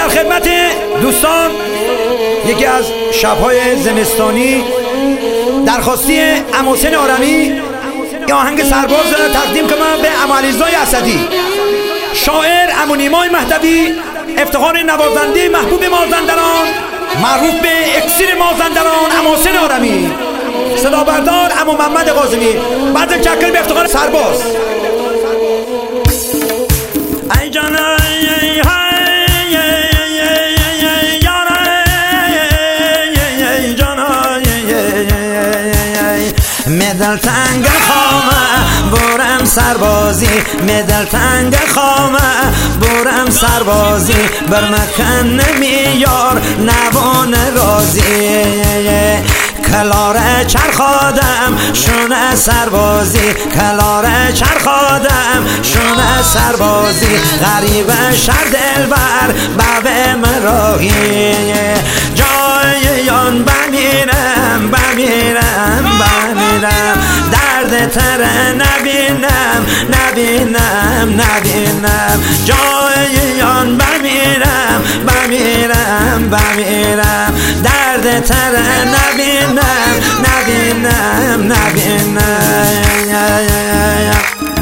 در خدمت دوستان یکی از شب‌های زمستانی درخواستی عمو حسین آرمی یا آهنگ سرباز تقدیم کنم به عمو علیرضا اسدی، شاعر عمو نیمای مهدوی، افتخار نوازنده محبوب مازندران، معروف به اکسیر مازندران عمو حسین آرمی، صدا بردار عمو محمد قاسمی. بعد چکر به افتخار سرباز. ای جان مدل تنگ خامه برم سربازی، مدل تنگ خامه برم سربازی، بر مکن نمیار نوان رازی، کلاره چرخادم شونه سربازی، کلاره چرخادم شونه سربازی، غریب شر دلبر بابه مراهی، جایان بمیرم بمیرم بمیرم، درد تره نبینم نبینم نبینم، جایان بمیرم بمیرم بمیرم، درد تره نبینم نبینم نبینم.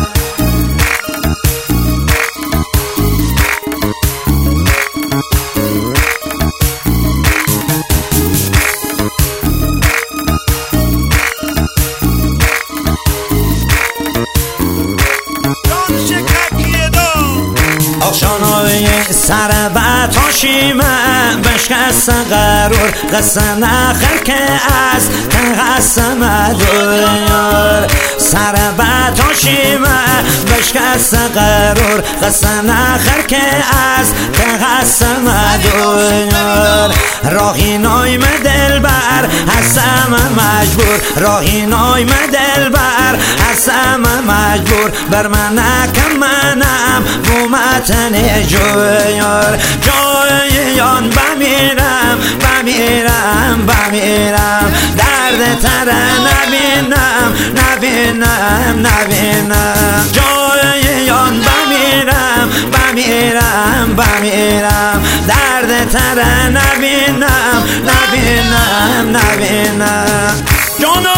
آشانای سر بتاشیمه بشکست قرور قصه نخر که از تقسم دور، سر بتاشیمه بشکست قرور قصه نخر که از تقسم دور، راهی نایم دلبر هستم مجبور، راهی نایم دلبر هستم مجبور، بر من نکم منم بومتن جویار، جویان بمیرم بمیرم بمیرم، درد تره نبینم نبینم نبینم، جویان بمیرم بمیرم بمیرم، درد تره نبینم نبینم نبینم. جانو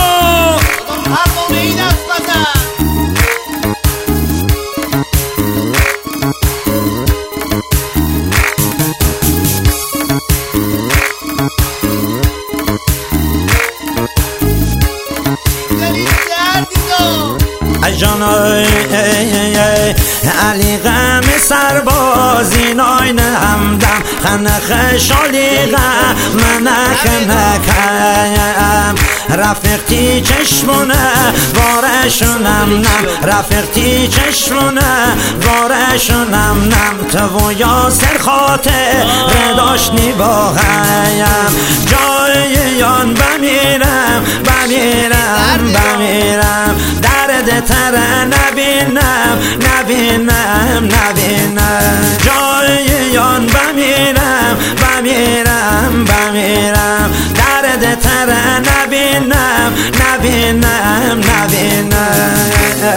جانای علی غم سربازی ناین همدم خنخ شالیغه منخ نکم، رفیقتی چشمونه وارشونم نم، رفیقتی چشمونه وارشونم نم، تو و یاسر خاطر داشتنی با هم، جایان بمیرم بمیرم بمیرم، درد تره نبینم نبینم نبینم، جایان بمیرم بمیرم بمیرم، درد تره نبینم نبینم نبینم.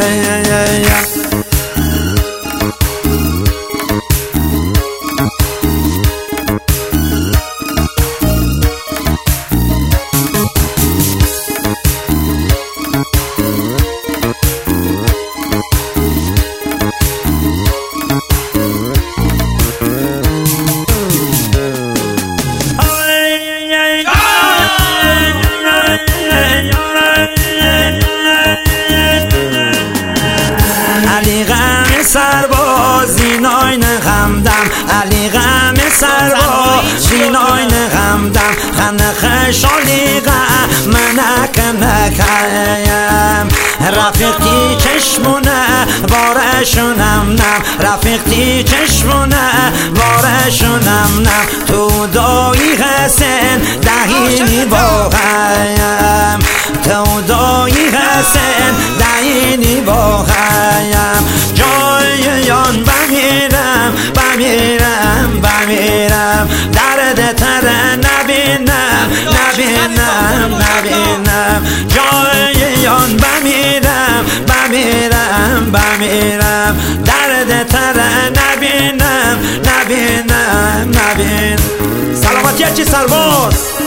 علی غم سربازی ناین غمدم، علی غم سربازی ناین غمدم، خنخ شالیغه منک نکم، رفیقتی چشمونه وارشونم نم، رفیقتی چشمونه وارشونم نم، تو دایی حسین دهینی باقیم، تو دایی حسین دهینی باقیم، جایان بمیرم بمیرم بمیرم، درد تره نبینم نبینم نبینم، جایان بمیرم بمیرم بمیرم، درد تره نبینم نبینم نبینم. سلامتی چی سرباز